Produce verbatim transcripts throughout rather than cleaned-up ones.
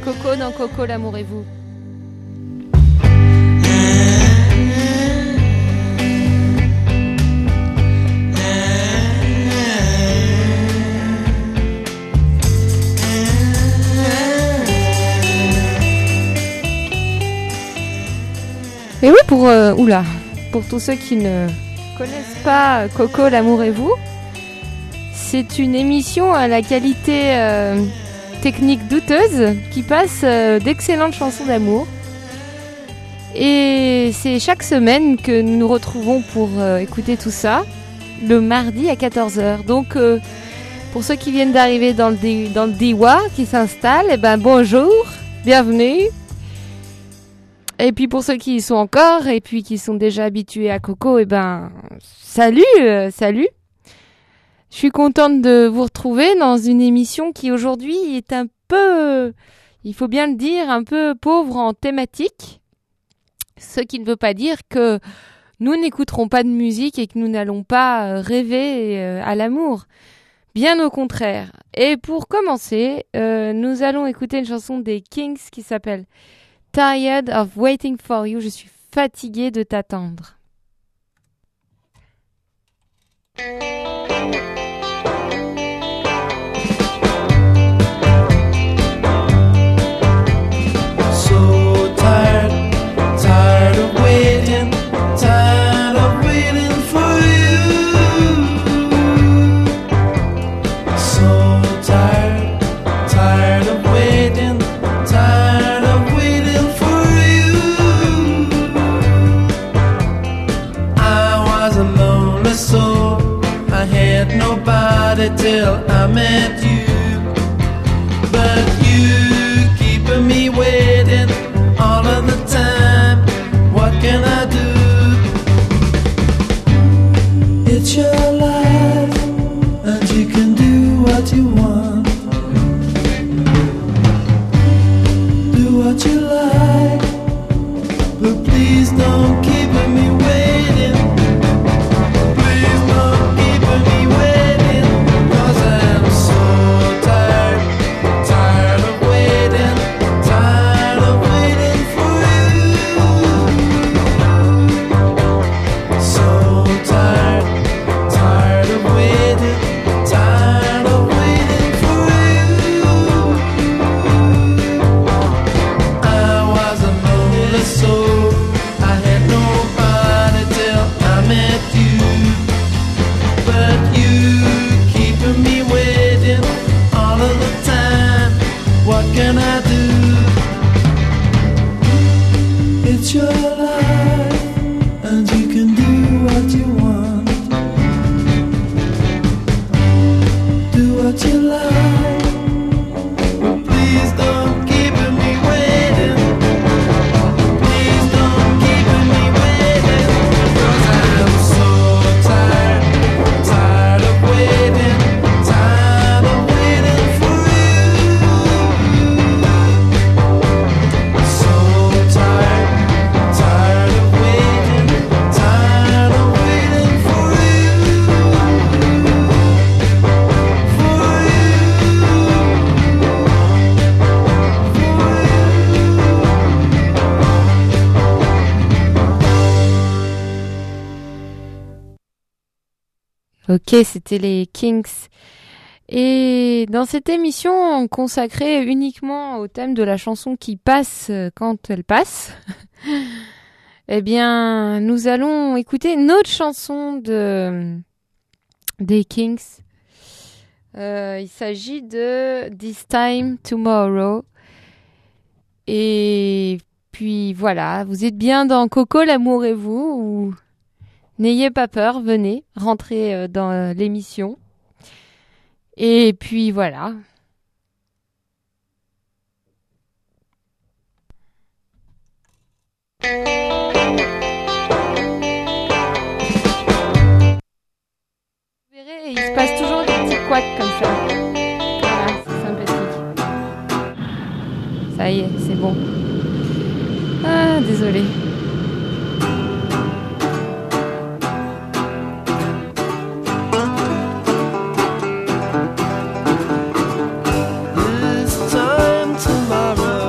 Coco dans Coco, l'amour et vous. Et oui, pour euh, oula, pour tous ceux qui ne connaissent pas Coco, l'amour et vous, c'est une émission à la qualité euh, technique douteuse qui passe euh, d'excellentes chansons d'amour. Et c'est chaque semaine que nous nous retrouvons pour euh, écouter tout ça, le mardi à quatorze heures. Donc, euh, pour ceux qui viennent d'arriver dans le, D- dans le Diwa, qui s'installent, eh ben, bonjour, bienvenue. Et puis pour ceux qui y sont encore, et puis qui sont déjà habitués à Coco, eh ben, salut, euh, salut. Je suis contente de vous retrouver dans une émission qui aujourd'hui est un peu, il faut bien le dire, un peu pauvre en thématique. Ce qui ne veut pas dire que nous n'écouterons pas de musique et que nous n'allons pas rêver à l'amour. Bien au contraire. Et pour commencer, euh, nous allons écouter une chanson des Kings qui s'appelle Tired of Waiting for You. Je suis fatiguée de t'attendre. Till I met you, but you keeping me waiting all of the time. What can I do? It's your life, and you can do what you want. Do what you like, but please don't keep me waiting. Please don't keep me waiting. Ok, c'était les Kings. Et dans cette émission consacrée uniquement au thème de la chanson qui passe quand elle passe, eh bien, nous allons écouter une autre chanson de des Kings. Euh, il s'agit de This Time Tomorrow. Et puis voilà, vous êtes bien dans Coco, l'amour et vous, ou... N'ayez pas peur, venez, rentrez dans l'émission. Et puis voilà. Vous verrez, il se passe toujours des petits couacs comme ça. Voilà, c'est sympathique. Ça y est, c'est bon. Ah, désolée. This time tomorrow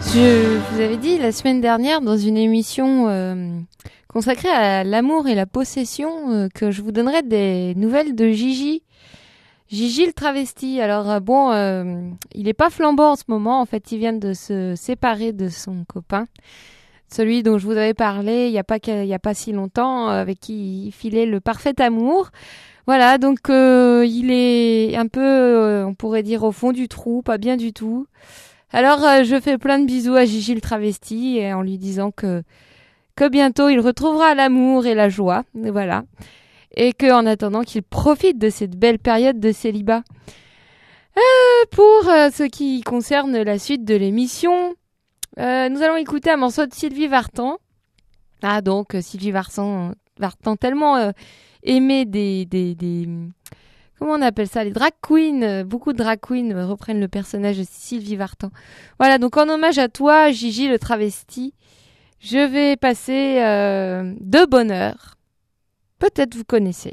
Je vous avais dit la semaine dernière dans une émission euh, consacrée à l'amour et la possession euh, que je vous donnerais des nouvelles de Gigi. Gigi le travesti. Alors euh, bon, euh, il est pas flambant en ce moment. En fait, il vient de se séparer de son copain, celui dont je vous avais parlé il y a pas il y a pas si longtemps, euh, avec qui il filait le parfait amour. Voilà, donc euh, il est un peu, euh, on pourrait dire, au fond du trou, pas bien du tout. Alors, euh, je fais plein de bisous à Gigi le travesti et en lui disant que que bientôt il retrouvera l'amour et la joie, et voilà, et que en attendant qu'il profite de cette belle période de célibat. Euh, pour euh, ce qui concerne la suite de l'émission, euh, nous allons écouter un morceau de Sylvie Vartan. Ah donc euh, Sylvie Vartan, Vartan tellement euh, aimée des des des Comment on appelle ça? Les drag queens. Beaucoup de drag queens reprennent le personnage de Sylvie Vartan. Voilà, donc en hommage à toi, Gigi le travesti, je vais passer euh, De Bonheur. Peut-être vous connaissez.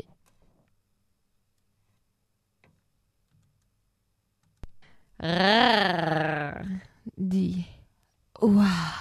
Rrrr, dit. Waouh.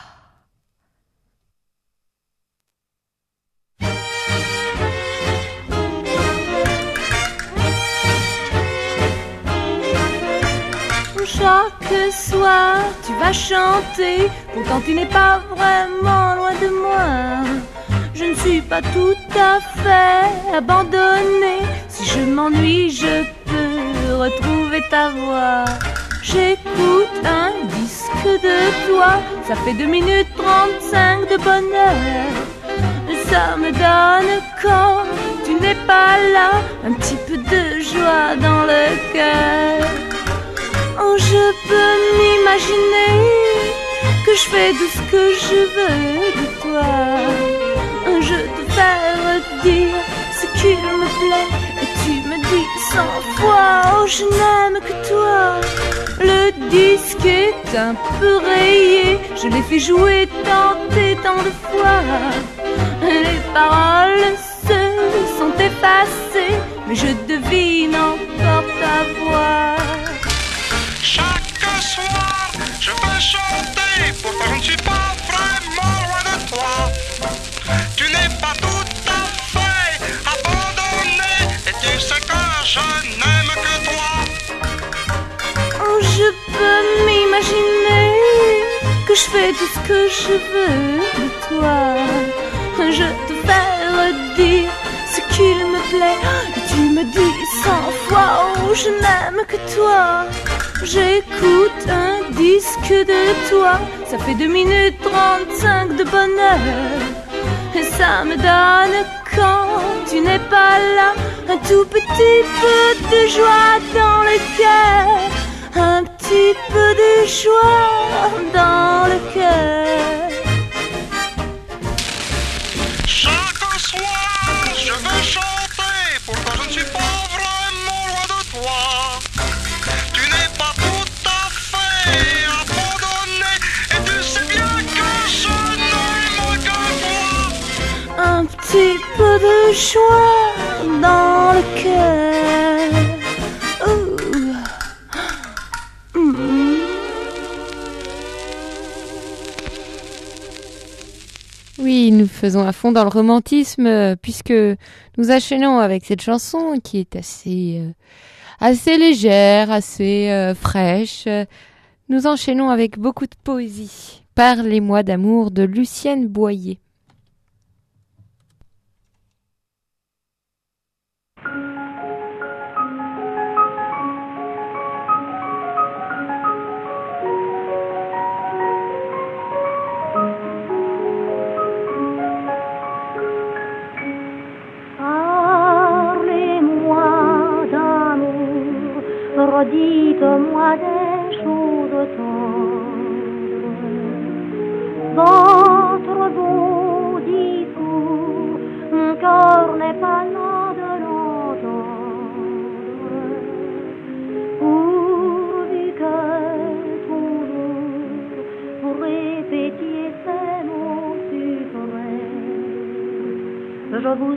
Chaque soir, tu vas chanter, pourtant tu n'es pas vraiment loin de moi. Je ne suis pas tout à fait abandonnée. Si je m'ennuie, je peux retrouver ta voix. J'écoute un disque de toi, ça fait deux minutes trente-cinq de bonheur. Ça me donne quand tu n'es pas là, un petit peu de joie dans le cœur. Oh, je peux m'imaginer que je fais tout ce que je veux de toi. Je te fais dire ce qu'il me plaît et tu me dis cent fois oh, je n'aime que toi. Le disque est un peu rayé, je l'ai fait jouer tant et tant de fois. Les paroles se sont effacées, mais je devine encore ta voix. Chaque soir, je veux chanter, pourtant je ne suis pas vraiment loin de toi. Tu n'es pas tout à fait abandonné, et tu sais que je n'aime que toi. Oh, je peux m'imaginer que je fais tout ce que je veux de toi. Je te fais redire ce qu'il me plaît, et tu me dis cent fois oh, je n'aime que toi. J'écoute un disque de toi, ça fait deux minutes trente-cinq de bonheur. Et ça me donne quand tu n'es pas là, un tout petit peu de joie dans le cœur. Un petit peu de joie dans le cœur. Chaque soir, je veux chanter, pourtant je ne suis pas vraiment loin de toi. Tu n'es pas tout à fait abandonné, et tu sais bien que je n'aime que toi. Un petit peu de joie dans le cœur. Ouh. Mm. Oui, nous faisons à fond dans le romantisme euh, puisque nous enchaînons avec cette chanson qui est assez euh, assez légère, assez euh, fraîche. Nous enchaînons avec beaucoup de poésie. Parlez-moi d'amour de Lucienne Boyer. Dites-moi des choses tendres. Votre beau discours, mon cœur n'est pas là de l'entendre. Pourvu que toujours vous répétiez ces mots suprêmes, je vous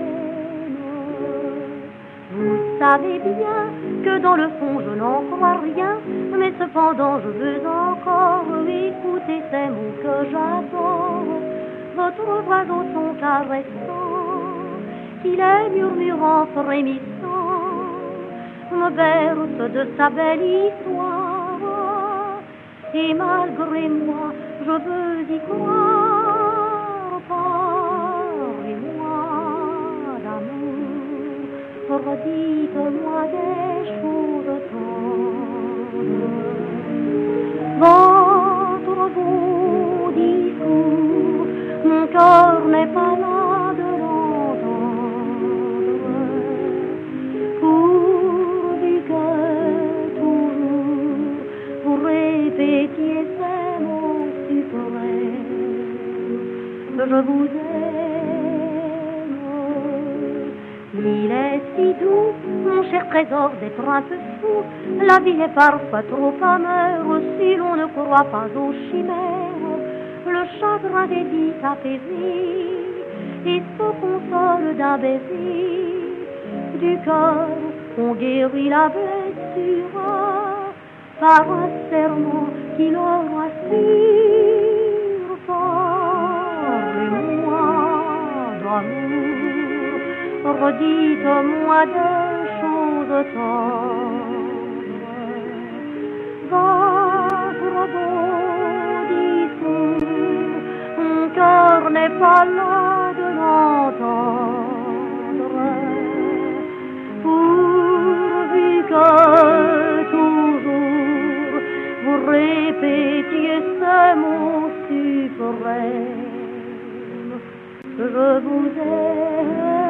aime. Vous savez bien que dans le fond je n'en crois rien rien, mais cependant je veux encore écouter ces mots que j'adore. Votre voix au son caressant, qui les murmurant frémissant, me berce de sa belle histoire. Et malgré moi, je veux y croire. Parlez-moi d'amour, redites-moi des choses tendres. Votre beau discours, mon cœur n'est pas là de l'entendre. Pourvu que toujours vous répétiez ces mots suprêmes, je vous aime. Il est si doux, mon cher trésor des princes fous. La vie est parfois trop amère si l'on ne croit pas aux chimères. Le chagrin des vies s'apaisit et se console d'un baiser. Du cœur, on guérit la blessure par un serment qui leur assure. Parlez-moi d'amour, redites-moi des choses tendres. Votre beau discours, mon cœur n'est pas là de l'entendre. Pourvu que toujours vous répétiez ces mots suprêmes, je vous aime.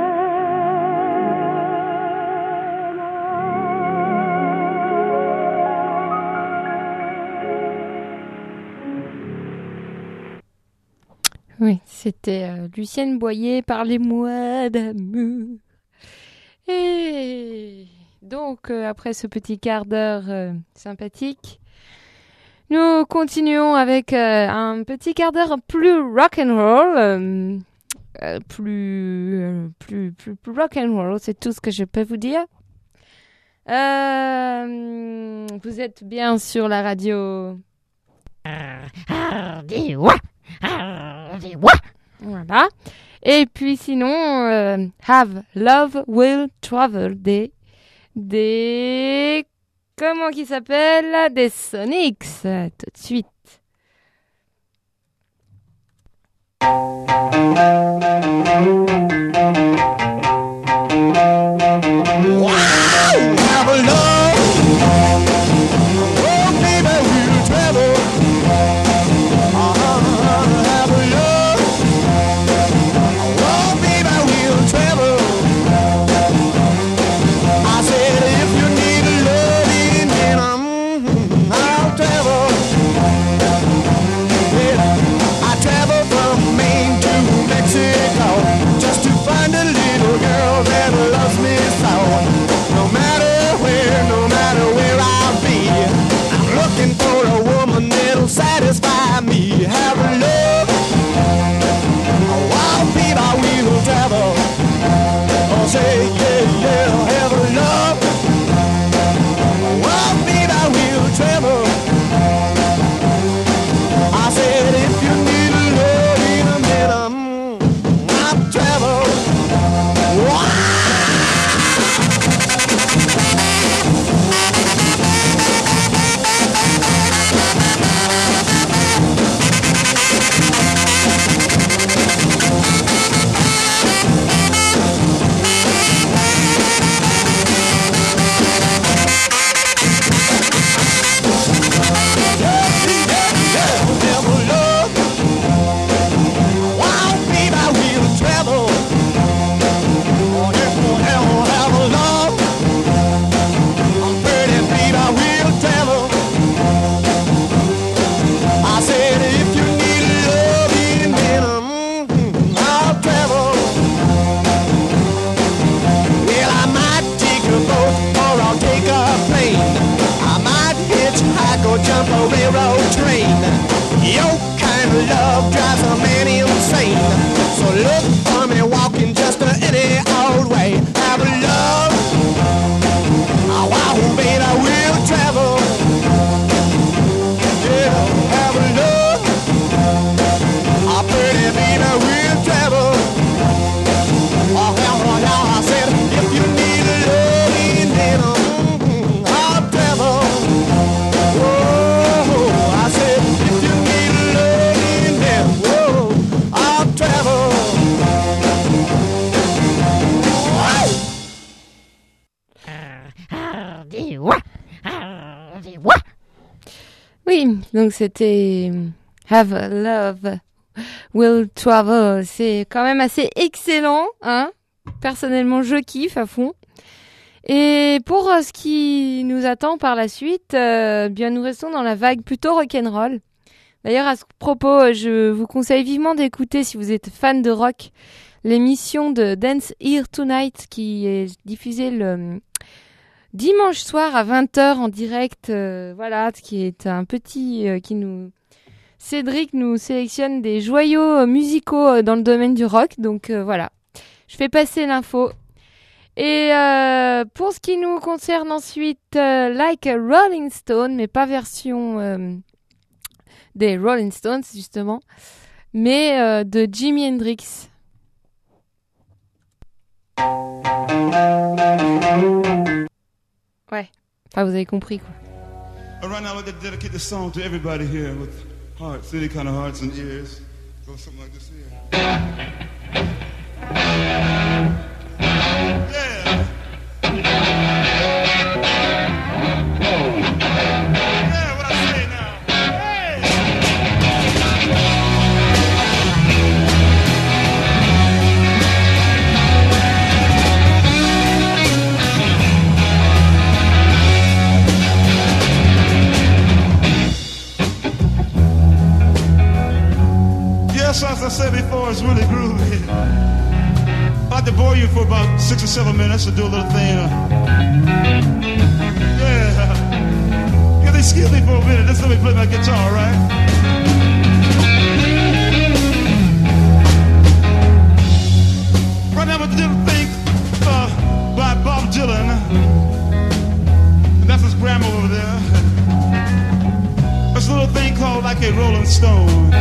Oui, c'était euh, Lucienne Boyer, Parlez-moi d'amour. Et donc, euh, après ce petit quart d'heure euh, sympathique, nous continuons avec euh, un petit quart d'heure plus rock'n'roll, euh, euh, plus, euh, plus, plus, plus rock'n'roll, c'est tout ce que je peux vous dire. Euh, vous êtes bien sur la radio. Voilà. Et puis sinon, euh, Have Love Will Travel des des comment qui s'appelle des Sonics tout de suite. Satisfy me, have a love. Oh, I'll be my wheel travel. Oh, say yeah, yeah, have a love. Oh, I'll be my wheel travel. I said if you need a love in a minute, mm, I'll travel. Wow. Jump a railroad train. Your kind of love drives a man insane. So look for me walking just any old way. Have a love. Oh, wow, baby, we'll travel. oui, donc c'était Have a Love Will Travel. C'est quand même assez excellent, hein. Personnellement, je kiffe à fond. Et pour euh, ce qui nous attend par la suite, euh, bien nous restons dans la vague plutôt rock'n'roll. D'ailleurs, à ce propos, je vous conseille vivement d'écouter, si vous êtes fan de rock, l'émission de Dance Here Tonight qui est diffusée le dimanche soir à vingt heures en direct. Euh, voilà, qui est un petit... Euh, qui nous... Cédric nous sélectionne des joyaux musicaux euh, dans le domaine du rock. Donc euh, voilà, je fais passer l'info. Et euh, pour ce qui nous concerne ensuite, euh, Like a Rolling Stone, mais pas version euh, des Rolling Stones justement, mais euh, de Jimi Hendrix. Ouais, enfin vous avez compris quoi. Right now, I'd like to dedicate this song to everybody here with hearts, any kind of hearts and ears. Go something like this here. Yeah. Yeah, what I say now. Hey. Yes, as I said before, it's really groovy. I'd like to bore you for about six or seven minutes to do a little thing. Yeah. Yeah, they skilled me for a minute. Just let me play my guitar, right? Right now, a little thing uh, by Bob Dylan. And that's his grandma over there. There's a little thing called Like a Rolling Stone.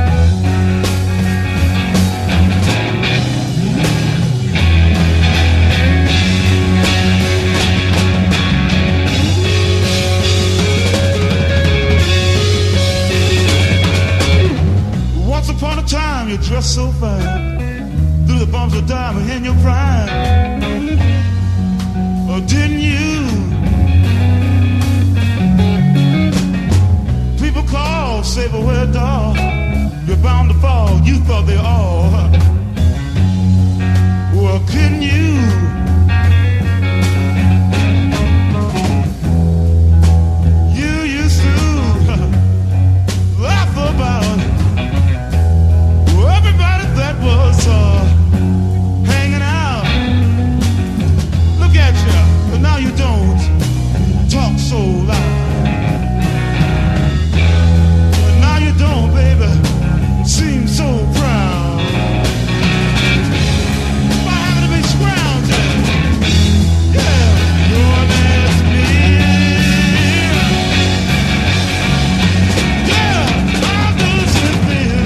Once upon a time, you dressed so fine, through the bumps of diamond in your prime. Oh, didn't you? People call, say, but where, dog? You're bound to fall. You thought they all. Well, couldn't you? You used to laugh about everybody that was uh, hanging out. Look at you, but now you don't talk so loud. But now you don't, baby, seem so proud. Why having to be scrounging? Yeah, you're as me. Yeah, I'm losing fear.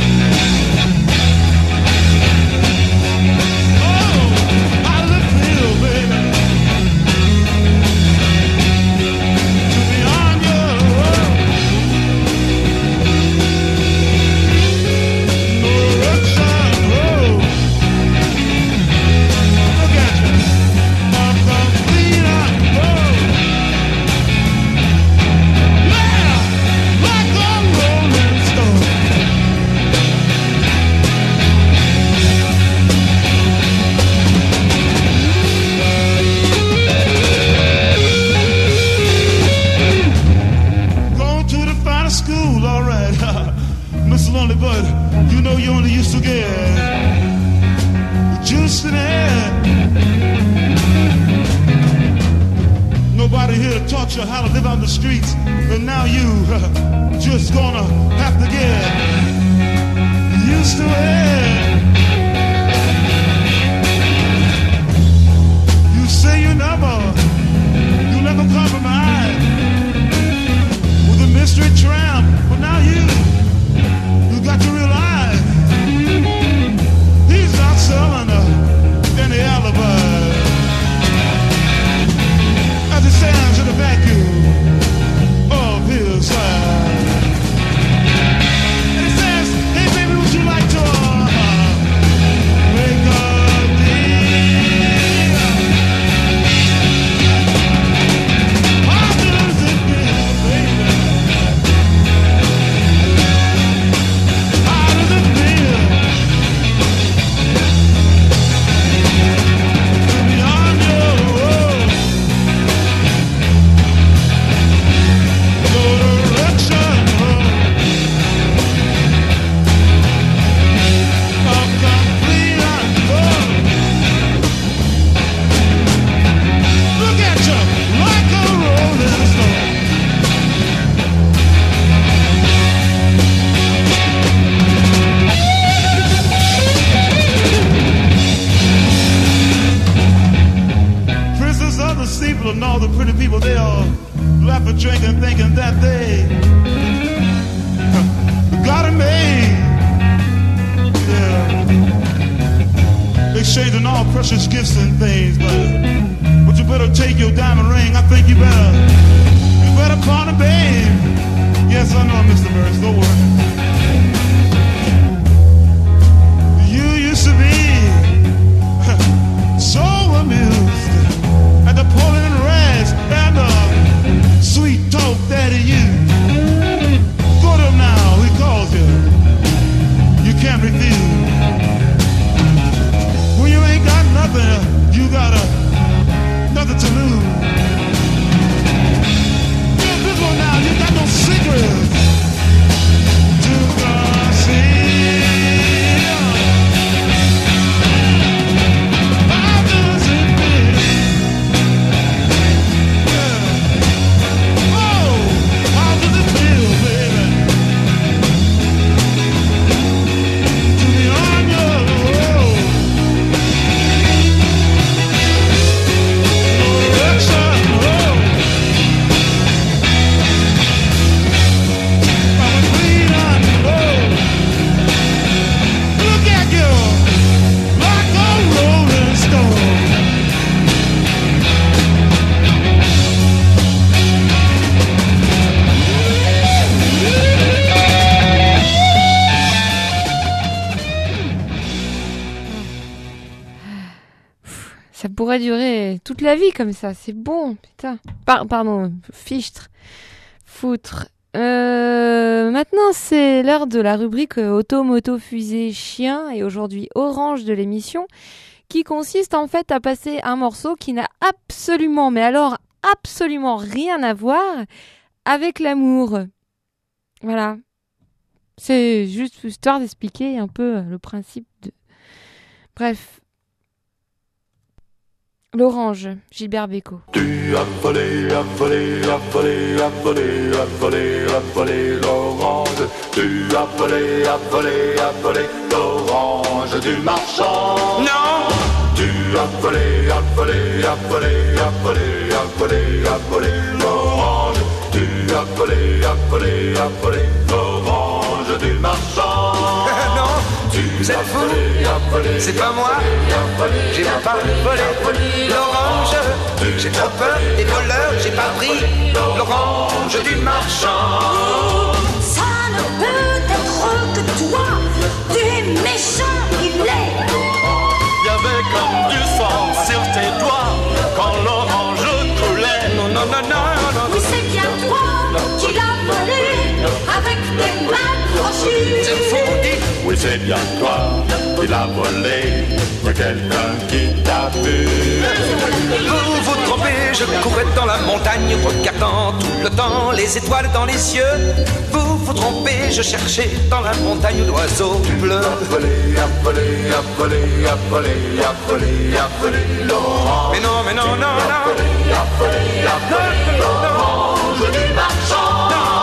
Lonely, but you know you only used to get juice in it. Nobody here taught you how to live on the streets, and now you uh, just gonna have to get used to it. You say you never, you never compromise with a mystery tramp, but now you got to realize he's not selling uh, any alibi as he stands in the vacuum of his life. And he says, hey baby, would you like to uh, precious gifts and things, but, but you better take your diamond ring. I think you better, you better call him, babe. Yes, I know, Mister Burris, don't worry. You used to be so amused at the pulling and rags and the sweet talk that he used. Go to him now, he calls you. You can't refuse. When you ain't got nothing, you got a, nothing to lose. Here's this one now, you got no secrets to conceal. How does it feel? Yeah. Oh, how does it feel, baby? To be on your own. Ça pourrait durer toute la vie comme ça, c'est bon, putain. Par- pardon, fichtre, foutre. Euh, maintenant, c'est l'heure de la rubrique auto, moto, fusée, chien, et aujourd'hui orange de l'émission, qui consiste en fait à passer un morceau qui n'a absolument, mais alors absolument rien à voir avec l'amour. Voilà. C'est juste histoire d'expliquer un peu le principe de... Bref. L'orange, Gilbert Bécaud. Tu as volé, as volé, as volé, as volé, as volé, as volé l'orange. Tu as volé, as volé, as volé l'orange du marchand. Non. Tu as volé, as volé, as volé, as volé, as volé, as volé l'orange. Tu as volé, as volé, as volé l'orange du marchand. Non. Vous êtes fous, c'est pas moi, j'ai pas volé l'orange. J'ai trop peur des voleurs, j'ai pas pris l'orange du marchand. Ça ne peut être que toi, tu es méchant, il l'est. Y'avait comme du sang sur tes doigts quand l'orange coulait. Non, non, non, non, non. Oui, c'est bien toi qui l'as volé avec tes mains crochues. C'est faux, dites. Oui, c'est bien toi qui l'as volé. Y'a quelqu'un qui t'a vu. Vous vous trompez, je courais dans la montagne, regardant tout le temps les étoiles dans les yeux. Vous vous trompez, je cherchais dans la montagne l'oiseau bleu. A volé, a volé, a volé, a volé, a volé, a volé l'orange. Mais non, mais non, non, non. A volé, a volé, a volé l'orange du marchand.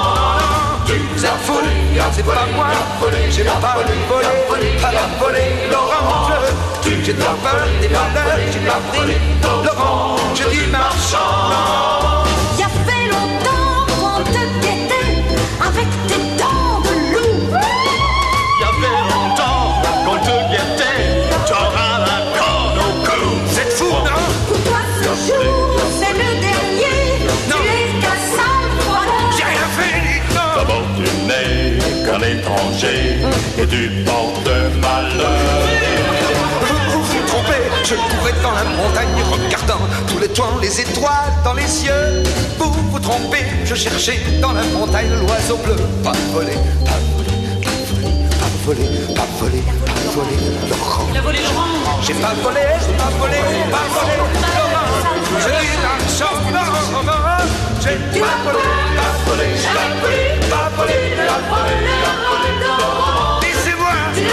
Vous êtes fous, c'est pas moi, j'ai pas volé, pas volé l'orange. J'ai trop peur des voleurs, j'ai pas pris l'orange du marchand. Il y a fait longtemps qu'on te guettait avec tes dents de loup. Il y avait longtemps qu'on te guettait, t'auras la corde au cou. Vous êtes fous, non? Pour toi ce jour, c'est le dernier. Non. Tu es qu'un sale voleur. J'ai rien fait, non. D'abord tu n'es qu'un étranger et tu portes malheur. Vous vous trompez, je courais dans la montagne regardant tous les toits, les étoiles dans les yeux. Vous vous trompez, je cherchais dans la montagne l'oiseau bleu. Pas volé, pas volé, pas volé, pas volé, pas volé, l'orange. Il a volé l'orange. J'ai pas volé, j'ai pas volé, pas volé, l'orange. Je dis la chance, non, non, j'ai pas volé, pas volé, pas volé, pas volé, pas volé, pas volé, l'orange. Laissez-moi,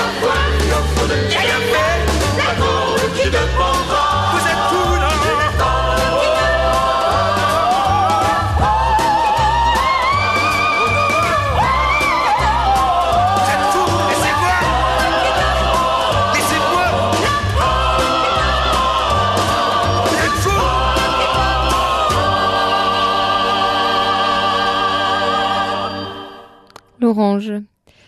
j'ai rien fait. Qui défendra. Vous êtes fous, non? Vous êtes fous, laissez-moi. Laissez-moi. Vous êtes fous. L'orange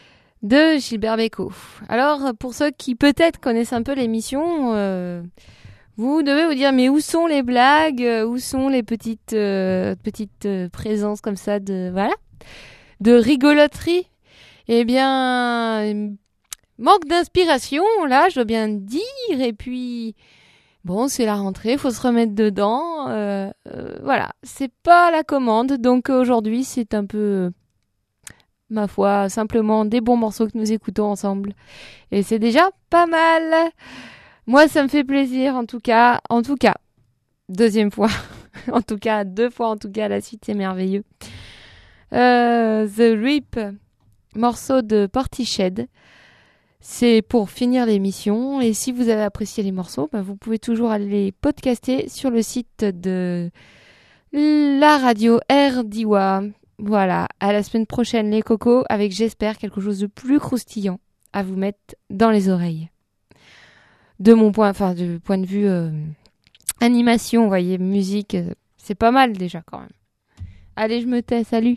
de Gilbert Bécaud. Alors, pour ceux qui peut-être connaissent un peu l'émission, euh, Vous devez vous dire, mais où sont les blagues? Où sont les petites, euh, petites euh, présences comme ça de, voilà, de rigoloterie? Eh bien, euh, manque d'inspiration, là, je dois bien dire. Et puis, bon, c'est la rentrée, faut se remettre dedans. Euh, euh, voilà, c'est pas la commande. Donc aujourd'hui, c'est un peu, ma foi, simplement des bons morceaux que nous écoutons ensemble. Et c'est déjà pas mal. Moi, ça me fait plaisir, en tout cas. En tout cas, deuxième fois. En tout cas, deux fois, en tout cas, la suite, c'est merveilleux. Euh, The Rip, morceau de Portishead. C'est pour finir l'émission. Et si vous avez apprécié les morceaux, bah, vous pouvez toujours aller les podcaster sur le site de la radio R D I W A. Voilà, à la semaine prochaine, les cocos, avec, j'espère, quelque chose de plus croustillant à vous mettre dans les oreilles. De mon point, enfin, du point de vue euh, animation, vous voyez, musique, euh, c'est pas mal déjà quand même. Allez, je me tais, salut.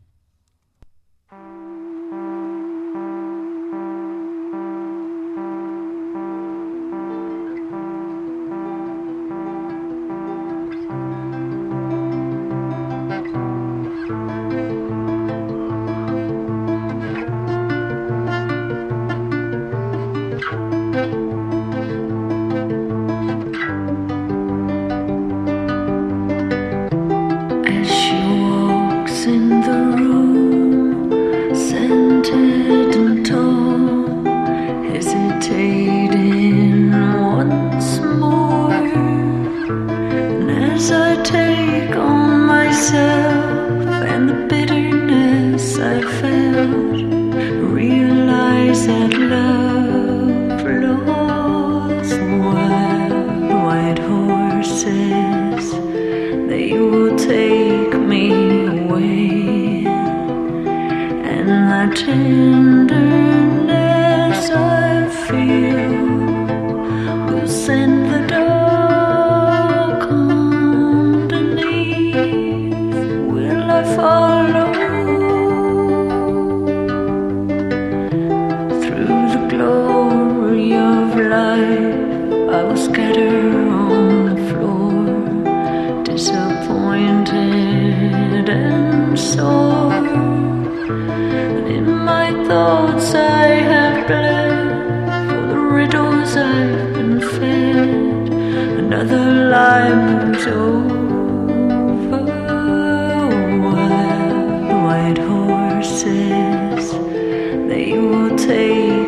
Another life moves over. Wild white horses, they will take